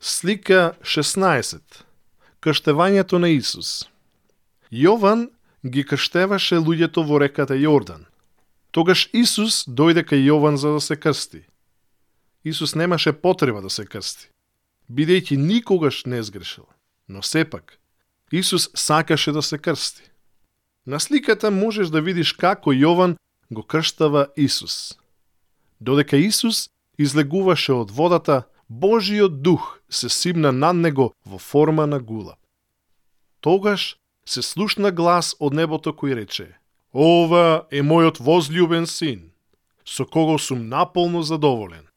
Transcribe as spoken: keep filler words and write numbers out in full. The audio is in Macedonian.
Слика шеснаесет. Крштевањето на Исус. Јован ги крштеваше луѓето во реката Јордан. Тогаш Исус дојде кај Јован за да се крсти. Исус немаше потреба да се крсти, бидејќи никогаш не сгрешил, но сепак Исус сакаше да се крсти. На сликата можеш да видиш како Јован го крштава Исус. Додека Исус излегуваше од водата, Божиот дух се сипна над него во форма на гулаб. Тогаш се слушна глас од небото кој рече: Ова е мојот возљубен син, со кого сум наполно задоволен.